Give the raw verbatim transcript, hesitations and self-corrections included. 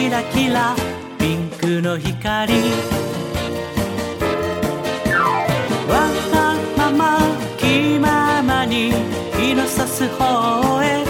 キラキラピンクの光、わがまま気ままに日の差す方へ